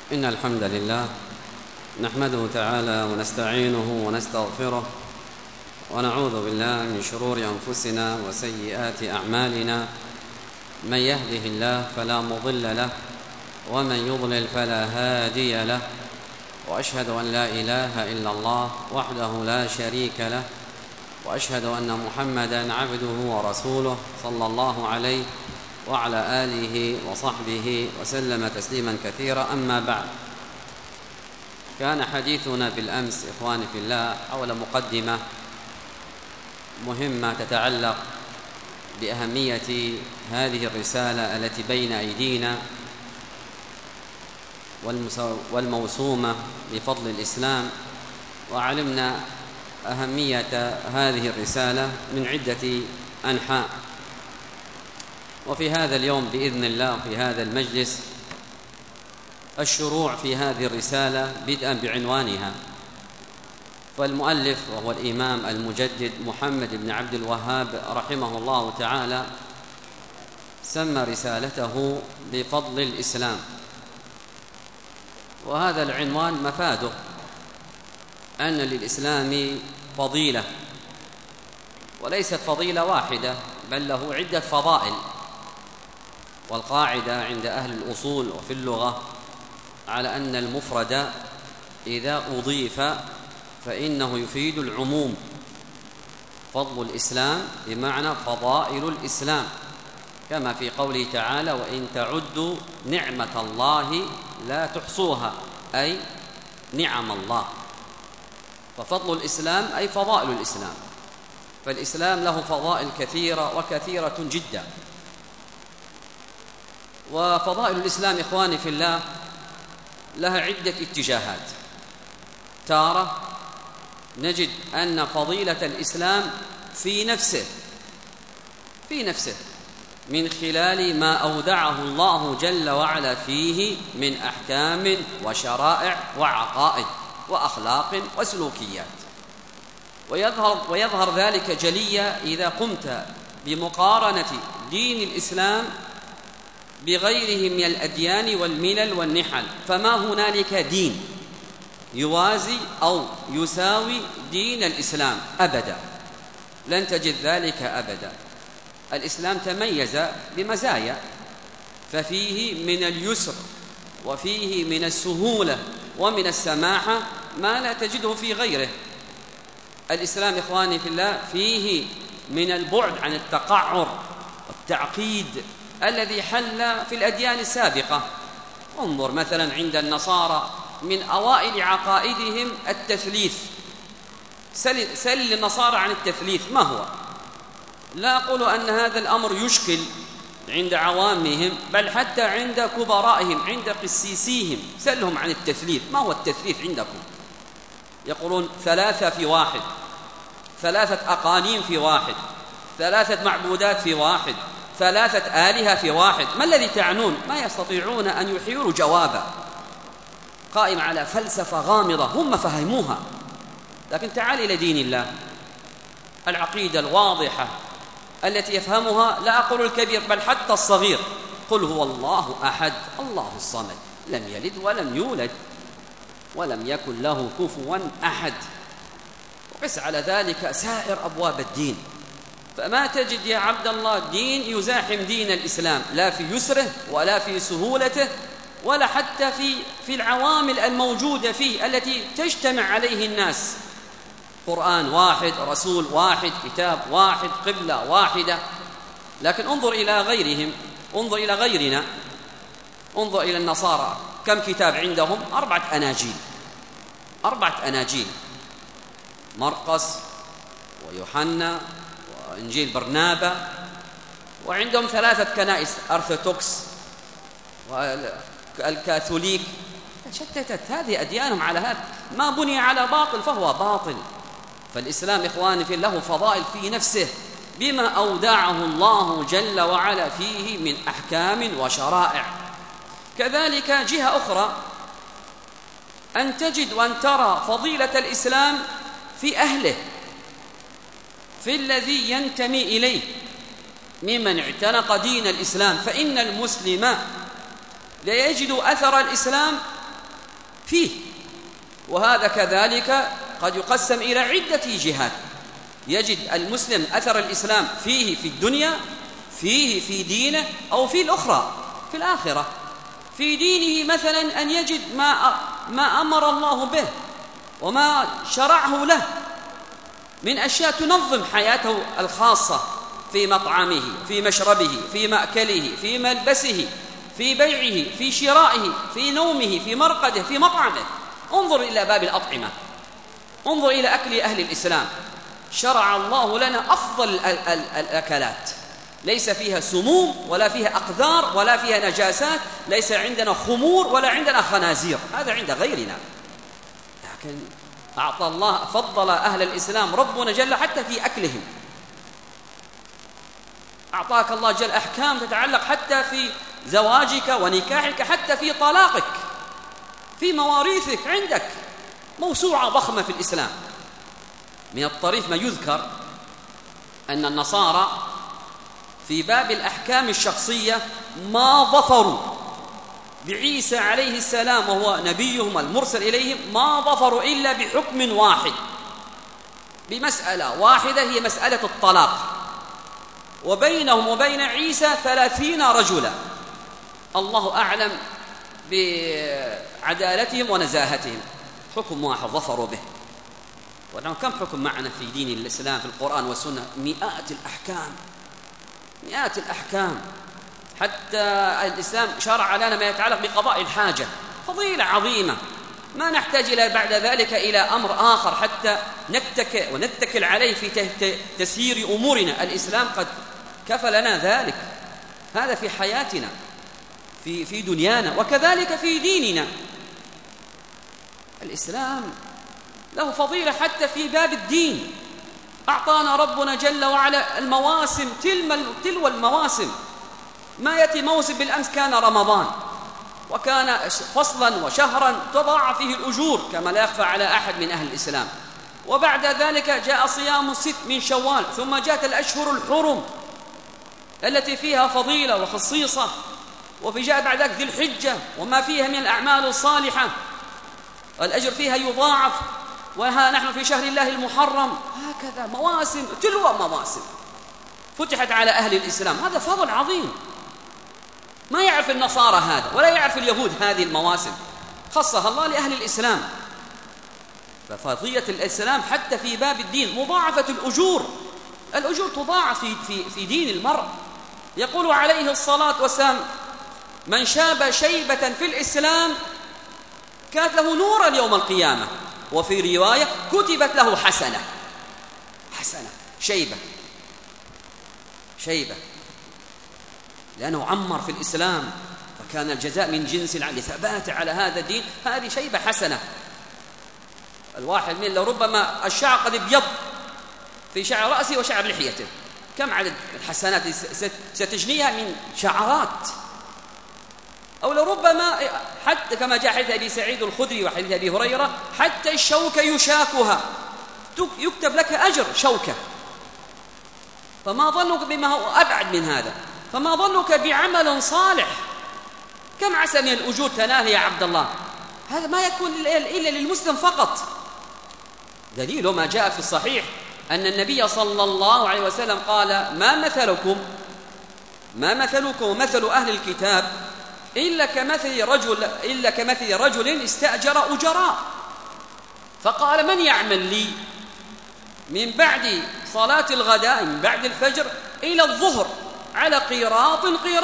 إن الحمد لله نحمده تعالى ونستعينه ونستغفره ونعوذ بالله من شرور أنفسنا وسيئات أعمالنا. من يهده الله فلا مضل له ومن يضلل فلا هادي له، وأشهد أن لا إله إلا الله وحده لا شريك له، وأشهد أن محمدًا عبده ورسوله صلى الله عليه وعلى آله وصحبه وسلم تسليما كثيرا. أما بعد، كان حديثنا بالأمس إخواني في الله حول مقدمة مهمة تتعلق بأهمية هذه الرسالة التي بين أيدينا والموسومة بفضل الإسلام، وعلمنا أهمية هذه الرسالة من عدة أنحاء. وفي هذا اليوم بإذن الله في هذا المجلس الشروع في هذه الرسالة بدءا بعنوانها. فالمؤلف وهو الإمام المجدد محمد بن عبد الوهاب رحمه الله تعالى سمى رسالته بفضل الإسلام، وهذا العنوان مفاده أن للإسلام فضيلة، وليست فضيلة واحدة بل له عدة فضائل. والقاعدة عند أهل الأصول وفي اللغة على أن المفرد إذا أضيف فإنه يفيد العموم. فضل الإسلام بمعنى فضائل الإسلام، كما في قوله تعالى: وإن تعدوا نعمة الله لا تحصوها، أي نعم الله. ففضل الإسلام أي فضائل الإسلام، فالإسلام له فضائل كثيرة وكثيرة جدا. وفضائل الإسلام إخواني في الله لها عدة اتجاهات. تارة نجد أن فضيلة الإسلام في نفسه من خلال ما أودعه الله جل وعلا فيه من أحكام وشرائع وعقائد وأخلاق وسلوكيات. ويظهر ذلك جليا إذا قمت بمقارنة دين الإسلام بغيره من الأديان والملل والنحل، فما هنالك دين يوازي أو يساوي دين الإسلام أبدا، لن تجد ذلك أبدا. الإسلام تميز بمزايا، ففيه من اليسر وفيه من السهولة ومن السماحة ما لا تجده في غيره. الإسلام إخواني في الله فيه من البعد عن التقعر والتعقيد الذي حل في الأديان السابقة. انظر مثلا عند النصارى من أوائل عقائدهم التثليث. سل النصارى عن التثليث ما هو. لا أقول أن هذا الأمر يشكل عند عوامهم، بل حتى عند كبرائهم عند قسيسيهم سلهم عن التثليث. ما هو التثليث عندكم؟ يقولون 3 في 1، 3 أقانيم في 1، 3 معبودات في 1، 3 آلهة في 1. ما الذي تعنون؟ ما يستطيعون أن يحيلوا جوابا، قائم على فلسفة غامضة هم فهموها. لكن تعال إلى دين الله، العقيدة الواضحة التي يفهمها لا أقول الكبير بل حتى الصغير: قل هو الله أحد الله الصمد لم يلد ولم يولد ولم يكن له كفوا أحد. وقس على ذلك سائر أبواب الدين، فما تجد يا عبد الله دين يزاحم دين الإسلام، لا في يسره ولا في سهولته ولا حتى في العوامل الموجودة فيه التي تجتمع عليه الناس. قرآن واحد، رسول واحد، كتاب واحد، قبلة واحدة. لكن انظر إلى غيرهم، انظر إلى غيرنا، انظر إلى النصارى، كم كتاب عندهم؟ 4 أناجيل، 4 أناجيل: مرقس ويوحنا وإنجيل برنابا. وعندهم 3 كنائس: أرثوذكس والكاثوليك. شتتت هذه أديانهم على هذا، ما بني على باطل فهو باطل. فالإسلام إخواني في له فضائل في نفسه بما أودعه الله جل وعلا فيه من أحكام وشرائع. كذلك جهة أخرى أن تجد وأن ترى فضيلة الإسلام في أهله، في الذي ينتمي إليه ممن اعتنق دين الإسلام. فإن المسلم لا يجد أثر الإسلام فيه. وهذا كذلك قد يقسم إلى عدة جهات. يجد المسلم أثر الإسلام فيه في الدنيا، فيه في دينه، أو في الأخرى في الآخرة. في دينه مثلا أن يجد ما أمر الله به وما شرعه له من أشياء تنظم حياته الخاصة، في مطعمه، في مشربه، في مأكله، في ملبسه، في بيعه، في شرائه، في نومه، في مرقده، في مطعمه. انظر إلى باب الأطعمة، انظر إلى أكل أهل الإسلام. شرع الله لنا أفضل الأكلات، ليس فيها سموم ولا فيها أقذار ولا فيها نجاسات، ليس عندنا خمور ولا عندنا خنازير، هذا عند غيرنا. لكن أعطى الله، فضل أهل الإسلام ربنا جل حتى في أكلهم. أعطاك الله جل أحكام تتعلق حتى في زواجك ونكاحك، حتى في طلاقك، في مواريثك، عندك موسوعة ضخمة في الإسلام. من الطريف ما يذكر أن النصارى في باب الأحكام الشخصية ما ظفروا بعيسى عليه السلام وهو نبيهم المرسل إليهم، ما ظفروا إلا بحكم واحد، بمسألة واحدة، هي مسألة الطلاق. وبينهم وبين عيسى 30 رجلا، الله أعلم بعدالتهم ونزاهتهم. حكم واحد ظفروا به. ونحن كم حكم معنا في دين الإسلام في القرآن والسنة؟ مئات الأحكام، مئات الأحكام. حتى الإسلام شرع لنا ما يتعلق بقضاء الحاجة، فضيلة عظيمة، ما نحتاج إلى بعد ذلك إلى أمر آخر حتى نتكئ ونتكل عليه في تسيير أمورنا. الإسلام قد كفل لنا ذلك، هذا في حياتنا، في دنيانا، وكذلك في ديننا. الإسلام له فضيلة حتى في باب الدين. أعطانا ربنا جل وعلا المواسم، تلو المواسم. ما يأتي موسم، بالأمس كان رمضان، وكان فصلا وشهرا تضاعف فيه الأجور كما لا يخفى على أحد من أهل الإسلام. وبعد ذلك جاء صيام 6 من شوال، ثم جاءت الأشهر الحرم التي فيها فضيلة وخصيصة، وفي جاء بعد ذلك ذي الحجة وما فيها من الأعمال الصالحة، الأجر فيها يضاعف. وها نحن في شهر الله المحرم، هكذا مواسم تلو مواسم فتحت على أهل الإسلام. هذا فضل عظيم، ما يعرف النصارى هذا ولا يعرف اليهود هذه المواسم، خصها الله لأهل الإسلام. ففضيلة الإسلام حتى في باب الدين، مضاعفة الأجور تضاعف في دين المرء. يقول عليه الصلاة والسلام: من شاب شيبة في الإسلام كانت له نورا يوم القيامة. وفي رواية: كتبت له حسنة. شيبة لأنه عمر في الإسلام، فكان الجزاء من جنس العمل، ثبات على هذا الدين، هذه شيبة حسنة. الواحد من لربما الشعر قد ابيض في شعر رأسه وشعر لحيته، كم عدد الحسنات ستجنيها من شعرات. أو لربما حتى كما جاء حديث أبي سعيد الخدري وحديث أبي هريرة: حتى الشوكة يشاكها، يكتب لك أجر شوكة. فما ظنك بما هو أبعد من هذا؟ فما ظنك بعمل صالح؟ كم عسى من الأجور تنال يا عبد الله؟ هذا ما يكون إلا للمسلم فقط. دليل ما جاء في الصحيح أن النبي صلى الله عليه وسلم قال: ما مثلكم ومثل أهل الكتاب إلا كمثل رجل استأجر أجراء، فقال: من يعمل لي من بعد صلاة الغداء، من بعد الفجر إلى الظهر على قيراط.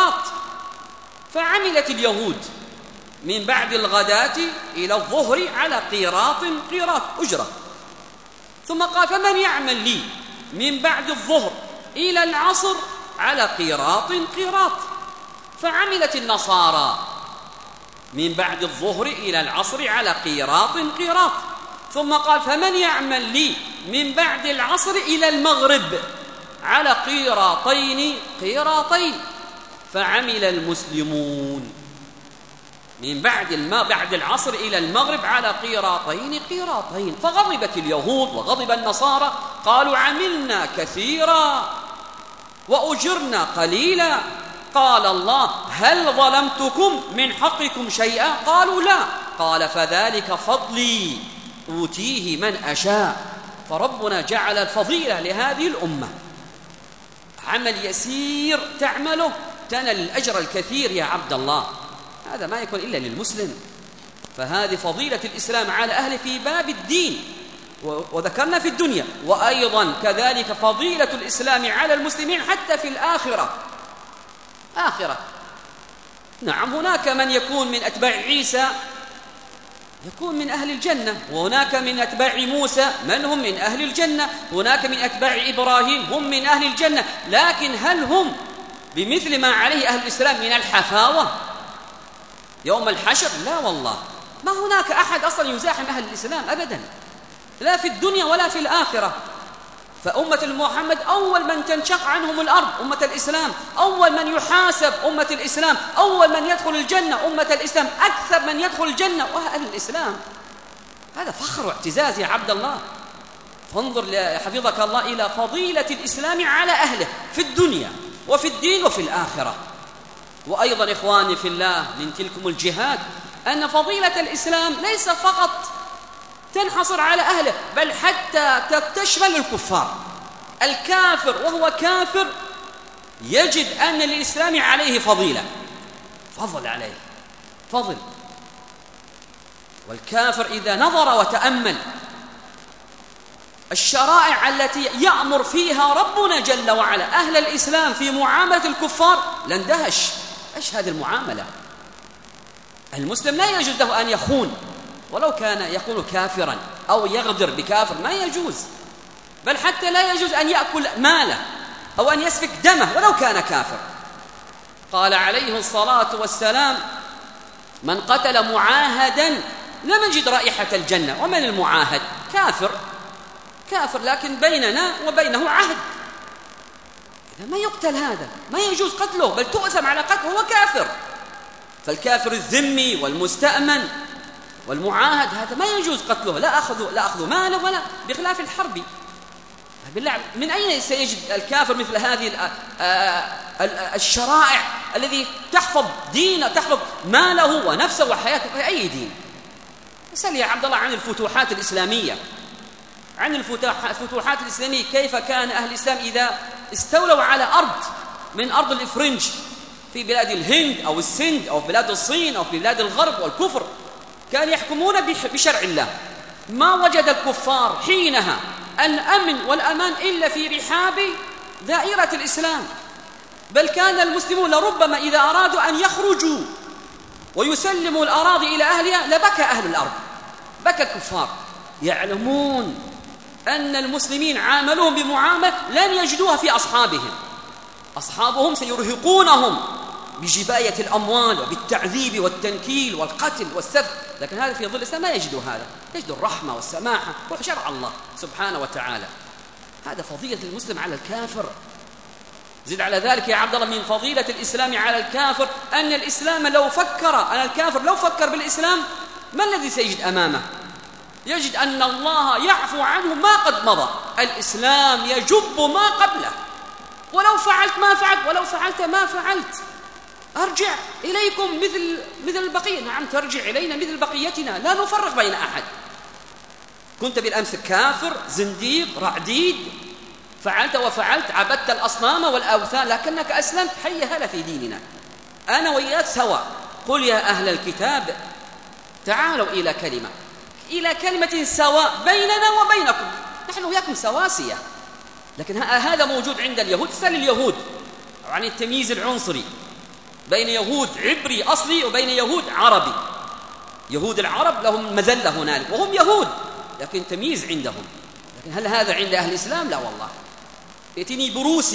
فعملت اليهود من بعد الغداة إلى الظهر على قيراط أجرة. ثم قال: فمن يعمل لي من بعد الظهر إلى العصر على قيراط. فعملت النصارى من بعد الظهر إلى العصر على قيراط. ثم قال: فمن يعمل لي من بعد العصر إلى المغرب على قيراطين. فعمل المسلمون من بعد العصر إلى المغرب على قيراطين. فغضبت اليهود وغضب النصارى، قالوا: عملنا كثيرا وأجرنا قليلا. قال الله: هل ظلمتكم من حقكم شيئا؟ قالوا لا. قال فذلك فضلي أوتيه من أشاء. فربنا جعل الفضيلة لهذه الأمة، عمل يسير تعمله تنال الأجر الكثير يا عبد الله. هذا ما يكون إلا للمسلم. فهذه فضيلة الإسلام على أهله في باب الدين، وذكرنا في الدنيا، وأيضا كذلك فضيلة الإسلام على المسلمين حتى في الآخرة. نعم، هناك من يكون من أتباع عيسى يكون من أهل الجنة، وهناك من أتباع موسى من هم من أهل الجنة، هناك من أتباع إبراهيم هم من أهل الجنة. لكن هل هم بمثل ما عليه أهل الإسلام من الحفاوة يوم الحشر؟ لا والله، ما هناك أحد أصلا يزاحم أهل الإسلام أبدا، لا في الدنيا ولا في الآخرة. فأمة محمد أول من تنشق عنهم الأرض أمة الإسلام، أول من يحاسب أمة الإسلام، أول من يدخل الجنة أمة الإسلام، أكثر من يدخل الجنة وأهل الإسلام. هذا فخر واعتزاز يا عبد الله. فانظر حفظك الله إلى فضيلة الإسلام على أهله في الدنيا وفي الدين وفي الآخرة. وأيضا إخواني في الله، من تلكم الجهاد أن فضيلة الإسلام ليس فقط تنحصر على أهله، بل حتى تشمل الكفار. الكافر وهو كافر يجد أن للإسلام عليه فضيلة، فضل عليه فضل. والكافر إذا نظر وتأمل الشرائع التي يأمر فيها ربنا جل وعلا أهل الإسلام في معاملة الكفار لاندهش. إيش هذه المعاملة؟ المسلم لا يجوز له أن يخون ولو كان يكون كافرا، أو يغدر بكافر، ما يجوز. بل حتى لا يجوز أن يأكل ماله أو أن يسفك دمه ولو كان كافر. قال عليه الصلاة والسلام: من قتل معاهدا لم يجد رائحة الجنة. ومن المعاهد؟ كافر لكن بيننا وبينه عهد، إذا ما يقتل هذا، ما يجوز قتله، بل تؤثم على قتله، هو كافر. فالكافر الذمي والمستأمن والمعاهد هذا ما يجوز قتله، لا أخذ ماله ولا، بخلاف الحرب. بالله، من أين سيجد الكافر مثل هذه الشرائع الذي تحفظ دينه، تحفظ ماله ونفسه وحياته؟ في أي دين؟ اسأل يا عبد الله عن الفتوحات الإسلامية، عن الفتوحات الإسلامية، كيف كان أهل الإسلام إذا استولوا على أرض من أرض الإفرنج في بلاد الهند أو السند أو في بلاد الصين أو في بلاد الغرب والكفر، كان يحكمون بشرع الله. ما وجد الكفار حينها الأمن والأمان إلا في رحاب دائرة الإسلام. بل كان المسلمون لربما إذا أرادوا أن يخرجوا ويسلموا الأراضي إلى أهلها لبكى أهل الأرض، بكى الكفار، يعلمون أن المسلمين عاملوهم بمعاملة لن يجدوها في أصحابهم سيرهقونهم بجباية الأموال وبالتعذيب والتنكيل والقتل والسفك. لكن هذا في ظل الإسلام ما يجدوا هذا، يجدوا الرحمة والسماحة وشرع الله سبحانه وتعالى. هذا فضيلة المسلم على الكافر. زد على ذلك يا عبد الله من فضيلة الإسلام على الكافر أن الإسلام الكافر لو فكر بالإسلام، ما الذي سيجد أمامه؟ يجد أن الله يعفو عنه ما قد مضى. الإسلام يجب ما قبله، ولو فعلت ما فعلت، ولو فعلت ما فعلت، أرجع إليكم مثل البقية. نعم، ترجع إلينا مثل بقيتنا، لا نفرق بين أحد. كنت بالأمس كافر زنديق رعديد، فعلت وفعلت، عبدت الأصنام والأوثان، لكنك أسلمت، حي هلا في ديننا، أنا وإياك سواء. قل يا أهل الكتاب تعالوا إلى كلمة سواء بيننا وبينكم، نحن وإياكم سواسية. لكن هذا موجود عند اليهود. سأل اليهود عن التمييز العنصري بين يهود عبري أصلي وبين يهود عربي. يهود العرب لهم مذلة هنالك وهم يهود، لكن تمييز عندهم. لكن هل هذا عند أهل الإسلام؟ لا والله. يأتيني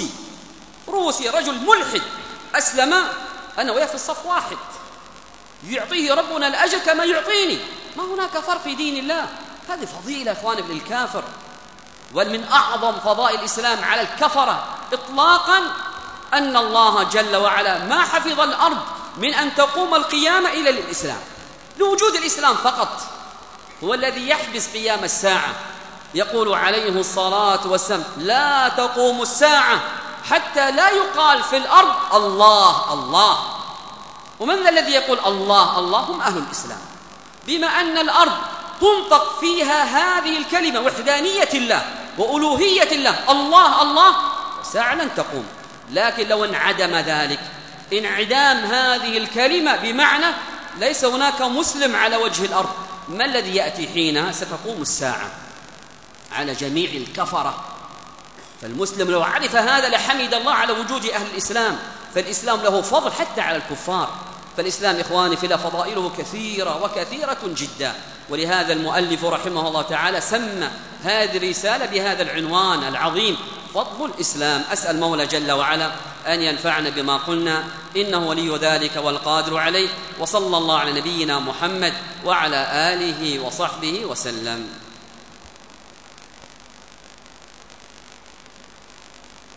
روسي رجل ملحد أسلم، أنا وياه في الصف واحد، يعطيه ربنا الأجر كما يعطيني، ما هناك فرق في دين الله. هذه فضيلة إخواني للكافر. ومن أعظم فضائل الإسلام على الكفرة إطلاقا أن الله جل وعلا ما حفظ الأرض من أن تقوم القيامة إلا للإسلام، لوجود الإسلام فقط هو الذي يحبس قيام الساعة. يقول عليه الصلاة والسلام: لا تقوم الساعة حتى لا يقال في الأرض الله الله. ومن الذي يقول الله الله؟ هم أهل الإسلام. بما أن الأرض تنطق فيها هذه الكلمة وحدانية الله وألوهية الله، الله الله، ساعة لن تقوم. لكن لو انعدم ذلك، انعدام هذه الكلمة بمعنى ليس هناك مسلم على وجه الأرض، ما الذي يأتي حينها؟ ستقوم الساعة على جميع الكفرة. فالمسلم لو عرف هذا لحمد الله على وجود أهل الإسلام، فالإسلام له فضل حتى على الكفار. فالإسلام إخواني في الله فضائله كثيرة وكثيرة جدا، ولهذا المؤلف رحمه الله تعالى سمى هذه الرسالة بهذا العنوان العظيم، فضل الإسلام. أسأل مولى جل وعلا أن ينفعنا بما قلنا، إنه ولي ذلك والقادر عليه. وصلى الله على نبينا محمد وعلى آله وصحبه وسلم.